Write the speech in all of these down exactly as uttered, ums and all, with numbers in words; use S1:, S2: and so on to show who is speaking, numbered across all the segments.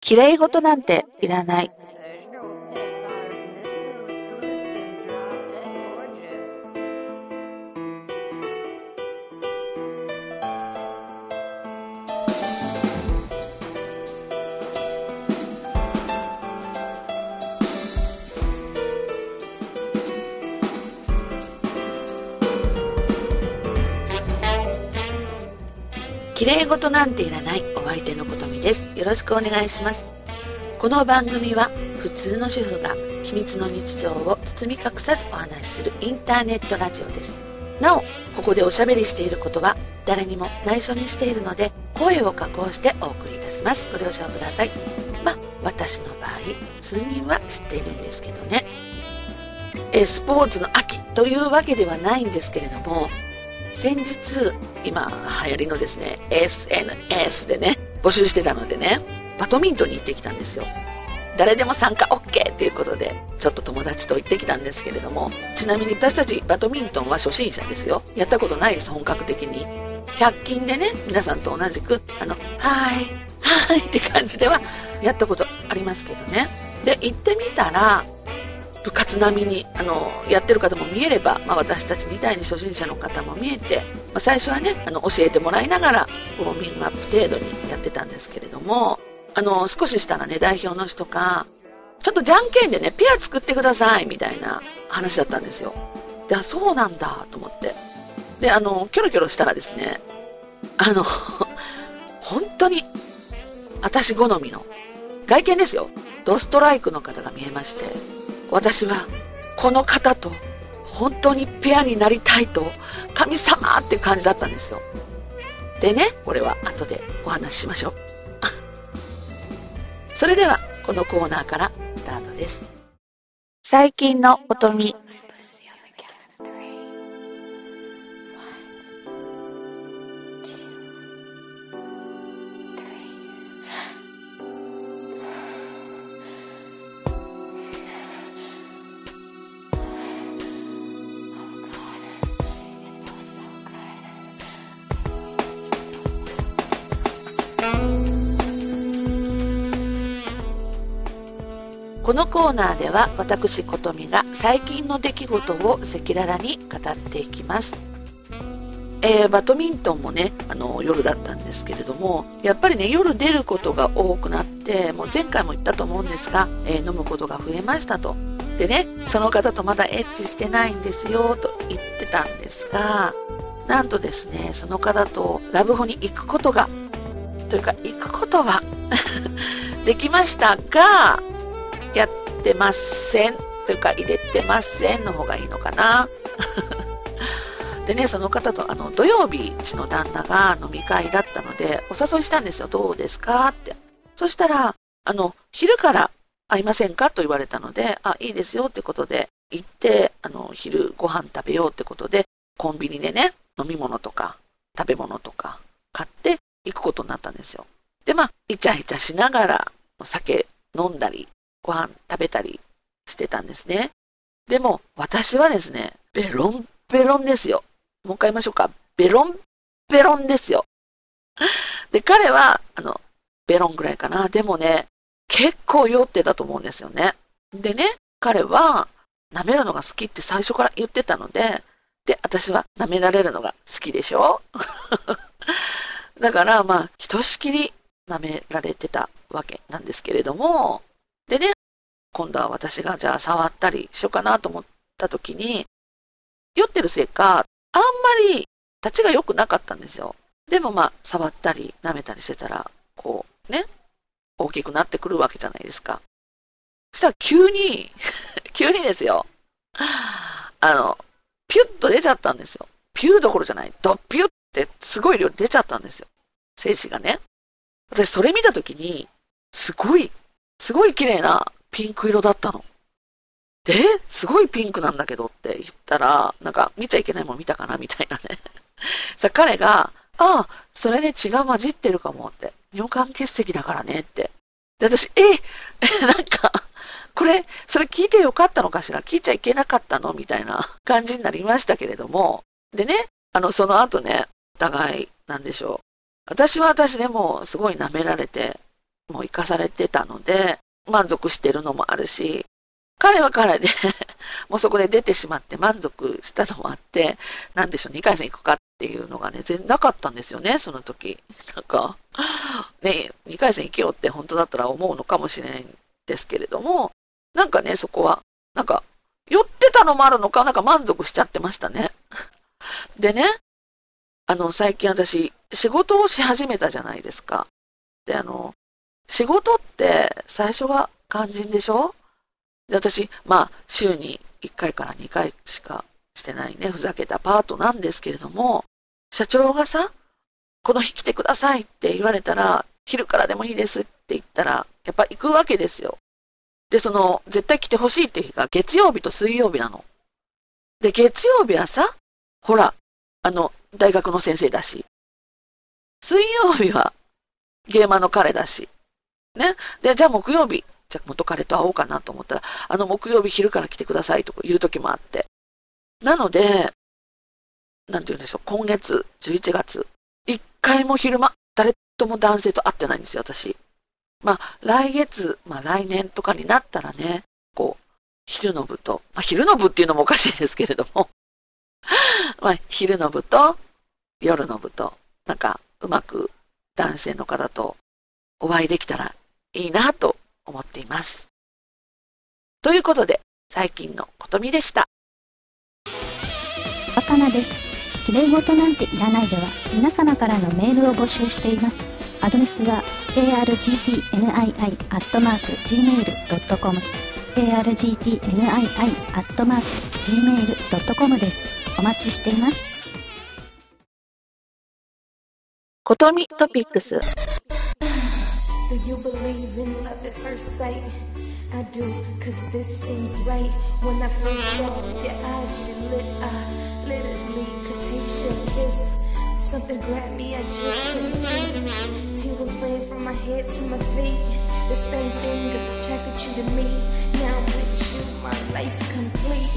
S1: 綺麗事なんていらない。綺麗事なんていらないお相手のことみです。よろしくお願いします。この番組は普通の主婦が秘密の日常を包み隠さずお話しするインターネットラジオです。なお、ここでおしゃべりしていることは誰にも内緒にしているので、声を加工してお送りいたします。ご了承ください。まあ、私の場合、数人は知っているんですけどね。えスポーツの秋というわけではないんですけれども、先日、今流行りのですね、エスエヌエス でね、募集してたのでね、バドミントンに行ってきたんですよ。誰でも参加 OK っていうことで、ちょっと友達と行ってきたんですけれども、ちなみに私たちバドミントンは初心者ですよ。やったことないです、本格的に。ひゃっ均でね、皆さんと同じく、あの、はーい、はーいって感じではやったことありますけどね。で、行ってみたら、部活並みにあのやってる方も見えれば、まあ、私たちみたいに初心者の方も見えて、まあ、最初はねあの教えてもらいながらウォーミングアップ程度にやってたんですけれども、あの少ししたらね代表の人がちょっとじゃんけんでねペア作ってくださいみたいな話だったんですよ。で、あ、そうなんだと思って、であのキョロキョロしたらですね、あの本当に私好みの外見ですよ、ドストライクの方が見えまして、私はこの方と本当にペアになりたいと、神様っていう感じだったんですよ。でね、これは後でお話ししましょう。それではこのコーナーからスタートです。最近のことみ。このコーナーでは私ことみが最近の出来事を赤裸々に語っていきます。えー、バドミントンもねあの夜だったんですけれども、やっぱりね夜出ることが多くなって、もう前回も言ったと思うんですが、えー、飲むことが増えましたと。でね、その方とまだエッチしてないんですよと言ってたんですが、なんとですねその方とラブホに行くことがというか行くことはできましたが、やってませんというか入れてませんの方がいいのかなでね、その方とあの土曜日うちの旦那が飲み会だったのでお誘いしたんですよ。どうですかって。そしたらあの昼から会いませんかと言われたので、あ、いいですよってことで行って、あの昼ご飯食べようってことでコンビニでね飲み物とか食べ物とか買って行くことになったんですよ。で、まあイチャイチャしながらお酒飲んだりご飯食べたりしてたんですね。でも私はですねベロンベロンですよ。もう一回言いましょうか。ベロンベロンですよ。で、彼はあのベロンぐらいかな。でもね結構酔ってたと思うんですよね。でね、彼は舐めるのが好きって最初から言ってたので、で私は舐められるのが好きでしょだからまあひとしきり舐められてたわけなんですけれども、でね、今度は私がじゃあ触ったりしようかなと思った時に、酔ってるせいか、あんまり立ちが良くなかったんですよ。でもまあ、触ったり舐めたりしてたら、こうね、大きくなってくるわけじゃないですか。そしたら急に、急にですよ、あの、ピュッと出ちゃったんですよ。ピューどころじゃない、ドッピュッってすごい量出ちゃったんですよ。精子がね。私それ見た時に、すごい、すごい綺麗なピンク色だったの。で、すごいピンクなんだけどって言ったら、なんか見ちゃいけないもん見たかなみたいなね。さ、彼が、ああ、それね血が混じってるかもって。尿管結石だからねって。で、私、え、なんか、これ、それ聞いてよかったのかしら、聞いちゃいけなかったのみたいな感じになりましたけれども。でね、あの、その後ね、お互い、なんでしょう。私は私でもすごい舐められて、 も生かされてたので、満足してるのもあるし、彼は彼でもうそこで出てしまって満足したのもあって、なんでしょう、にかい戦行くかっていうのがね、全然なかったんですよね、その時。なんか、ね、にかい戦行けよって本当だったら思うのかもしれないんですけれども、なんかね、そこは、なんか、寄ってたのもあるのか、なんか満足しちゃってましたね。でね、あの、最近私、仕事をし始めたじゃないですか。で、あの、仕事って最初は肝心でしょ？で、私、まあ、週にいっかいからにかいしかしてないね、ふざけたパートなんですけれども、社長がさ、この日来てくださいって言われたら、昼からでもいいですって言ったら、やっぱ行くわけですよ。で、その、絶対来てほしいっていう日が月曜日と水曜日なの。で、月曜日はさ、ほら、あの、大学の先生だし、水曜日はゲーマーの彼だし、ね。で、じゃあ木曜日、じゃあ元彼と会おうかなと思ったら、あの木曜日昼から来てくださいとか言う時もあって。なので、なんて言うんでしょう、今月、じゅういちがつ、一回も昼間、誰とも男性と会ってないんですよ、私。まあ、来月、まあ来年とかになったらね、こう、昼の部と、まあ昼の部っていうのもおかしいですけれども、まあ昼の部と夜の部と、なんかうまく男性の方とお会いできたらいいなと思っています。ということで、最近のことみでした。
S2: 若菜です。綺麗事なんていらないでは皆様からのメールを募集しています。アドレスは アールジーティーエヌアイアイ アットマーク ジーメール ドットコム アールジーティーエヌアイアイ アットマーク ジーメール ドットコム です。お待ちしています。
S1: ことみトピックス。
S3: Do you believe in love at first sight? I do, cause this seems right. When I first saw your eyes, your lips, I literally could taste your kiss. Something grabbed me, I just couldn't see. Tears ran from my head to my feet. The same thing attracted you to me. Now with you, my life's complete.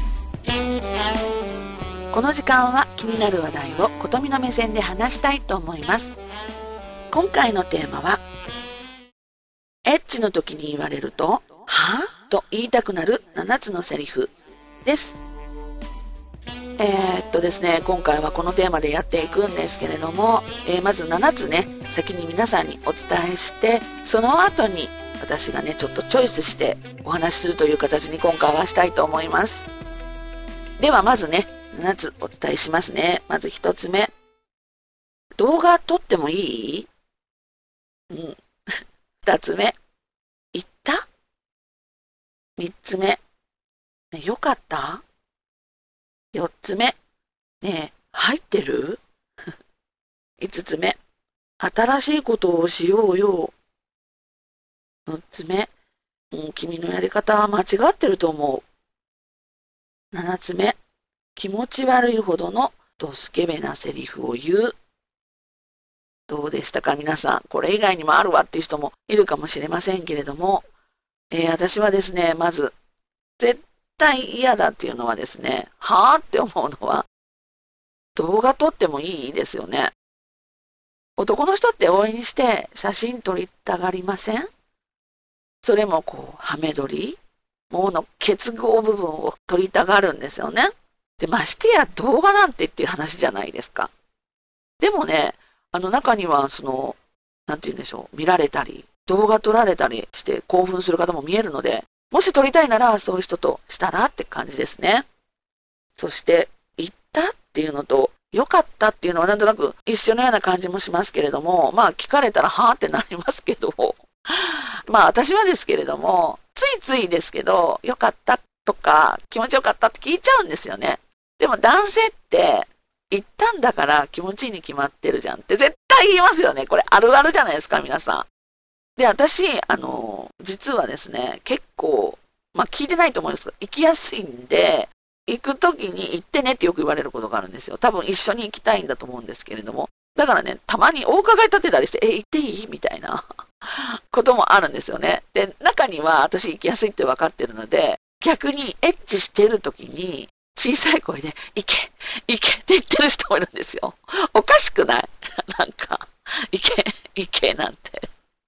S1: この時間は気になる話題をことみの目線で話したいと思います。今回のテーマは、エッチの時に言われると、はぁと言いたくなるななつのセリフです。えー、っとですね、今回はこのテーマでやっていくんですけれども、えー、まずななつね、先に皆さんにお伝えして、その後に私がね、ちょっとチョイスしてお話しするという形に今回はしたいと思います。ではまずね、ななつお伝えしますね。まずひとつめ。動画撮ってもいい？うん。ふたつめ。行った？みっつめ。ね、よかった？よっつめ。ねえ、入ってる？いつつめ。新しいことをしようよ。むっつめ。うん、君のやり方は間違ってると思う。ななつめ。気持ち悪いほどのドスケベなセリフを言う。どうでしたか皆さん。これ以外にもあるわっていう人もいるかもしれませんけれども、えー、私はですね、まず、絶対嫌だっていうのはですね、はぁって思うのは、動画撮ってもいいですよね。男の人って応援して写真撮りたがりません？それもこう、ハメ撮りもうの結合部分を撮りたがるんですよね。で、ましてや動画なんてっていう話じゃないですか。でもね、あの中にはその、なんて言うんでしょう、見られたり、動画撮られたりして興奮する方も見えるので、もし撮りたいならそういう人としたらって感じですね。そして、行ったっていうのと、良かったっていうのはなんとなく一緒のような感じもしますけれども、まあ聞かれたらはぁってなりますけど、まあ私はですけれども、ついついですけど、良かったとか気持ちよかったって聞いちゃうんですよね。でも男性って、行ったんだから気持ちいいに決まってるじゃんって絶対言いますよね。これあるあるじゃないですか、皆さん。で、私、あの、実はですね、結構、まあ聞いてないと思うんですけど、行きやすいんで、行くときに行ってねってよく言われることがあるんですよ。多分一緒に行きたいんだと思うんですけれども。だからね、たまにお伺い立てたりして、え、行っていいみたいなこともあるんですよね。で、中には私行きやすいって分かってるので、逆にエッチしてるときに、小さい声で、行け行けって言ってる人もいるんですよ。おかしくない？なんか、行け行けなんて。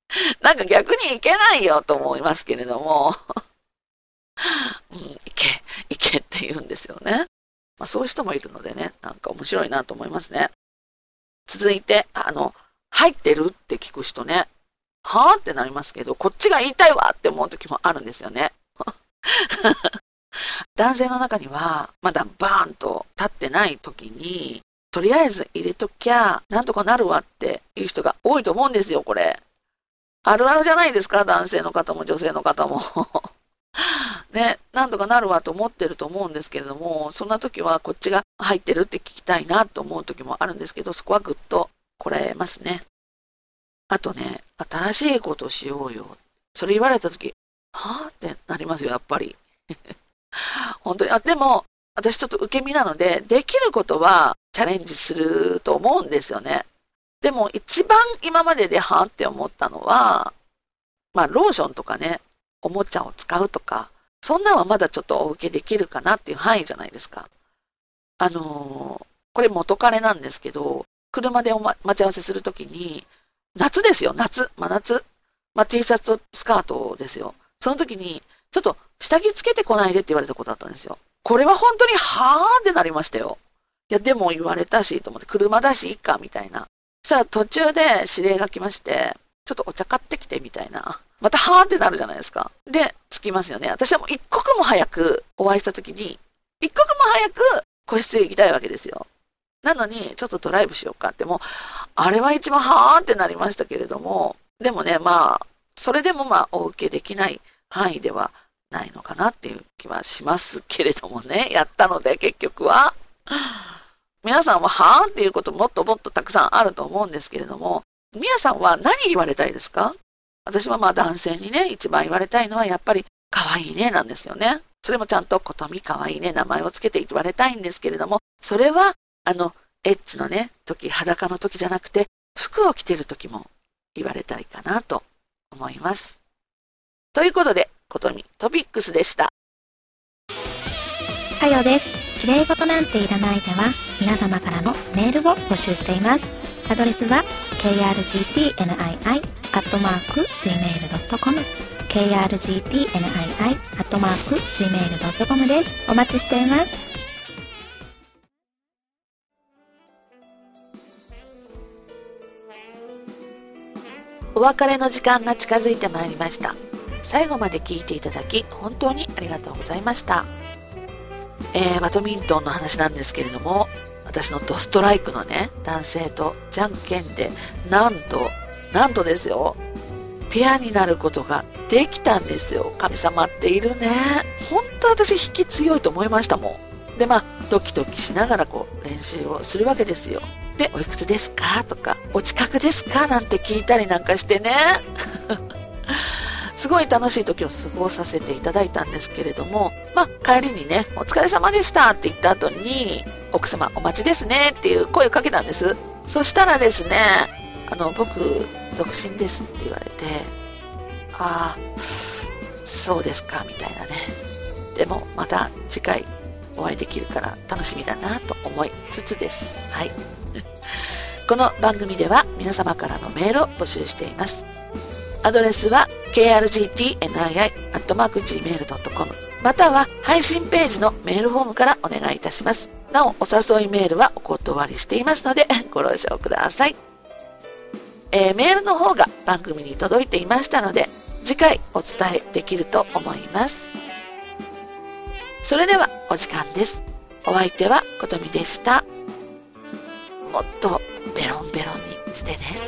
S1: なんか逆にいけないよと思いますけれども、うん、いけ、いけって言うんですよね。まあ、そういう人もいるのでね、なんか面白いなと思いますね。続いて、あの、入ってるって聞く人ね、はぁってなりますけど、こっちが言いたいわって思う時もあるんですよね。男性の中には、まだバーンと立ってない時に、とりあえず入れときゃ、なんとかなるわっていう人が多いと思うんですよ、これ。あるあるじゃないですか、男性の方も女性の方も。ね、なんとかなるわと思ってると思うんですけれども、そんな時はこっちが入ってるって聞きたいなと思う時もあるんですけど、そこはぐっとこらえますね。あとね、新しいことしようよ。それ言われた時、はぁってなりますよ、やっぱり。本当に。あ、でも、私ちょっと受け身なので、できることはチャレンジすると思うんですよね。でも一番今までではぁって思ったのは、まあローションとかね、おもちゃを使うとか、そんなのはまだちょっとお受けできるかなっていう範囲じゃないですか。あのー、これ元彼なんですけど、車でお、ま、待ち合わせするときに、夏ですよ、夏、真夏。まあ、T シャツとスカートですよ。その時に、ちょっと下着つけてこないでって言われたことだったんですよ。これは本当にはぁってなりましたよ。いや、でも言われたし、と思って、車だしいいか、みたいな。そしたら途中で指令が来まして、ちょっとお茶買ってきて、みたいな。またはぁってなるじゃないですか。で、着きますよね。私はもう一刻も早くお会いした時に、一刻も早く個室へ行きたいわけですよ。なのに、ちょっとドライブしようかって、もう、あれは一番はぁってなりましたけれども、でもね、まあ、それでもまあ、お受けできない範囲ではないのかなっていう気はしますけれどもね、やったので、結局は。皆さんははぁっていうこともっともっとたくさんあると思うんですけれども、皆さんは何言われたいですか？私はまあ男性にね、一番言われたいのはやっぱり可愛いねなんですよね。それもちゃんとことみ可愛いね、名前をつけて言われたいんですけれども、それはあの、エッチのね、時、裸の時じゃなくて、服を着てる時も言われたいかなと思います。ということで、ことみトピックスでした。
S2: はよです。綺麗事なんていらないでは、皆様からのメールを募集しています。アドレスは ケーアールジーティーエヌアイアイ アットマーク ジーメールドットコム ケーアールジーティーエヌアイアイ アットマーク ジーメールドットコム です。お待ちしています。
S1: お別れの時間が近づいてまいりました。最後まで聞いていただき本当にありがとうございました。えー、バドミントンの話なんですけれども、私のドストライクのね、男性とじゃんけんで、なんと、なんとですよ、ペアになることができたんですよ。神様っているね。本当私引き強いと思いましたもん。で、まあ、ドキドキしながらこう、練習をするわけですよ。で、おいくつですかとか、お近くですかなんて聞いたりなんかしてね。すごい楽しい時を過ごさせていただいたんですけれども、まあ、帰りにね、お疲れ様でしたって言った後に、奥様お待ちですねっていう声をかけたんです。そしたらですね、あの、僕、独身ですって言われて、ああ、そうですか、みたいなね。でも、また次回お会いできるから楽しみだなと思いつつです。はい。この番組では皆様からのメールを募集しています。アドレスは ケーアールジーティーエヌアイアイ アットマーク ジーメールドットコム または配信ページのメールフォームからお願いいたします。なお、お誘いメールはお断りしていますのでご了承ください。えー、メールの方が番組に届いていましたので、次回お伝えできると思います。それではお時間です。お相手はことみでした。もっとベロンベロンにしてね。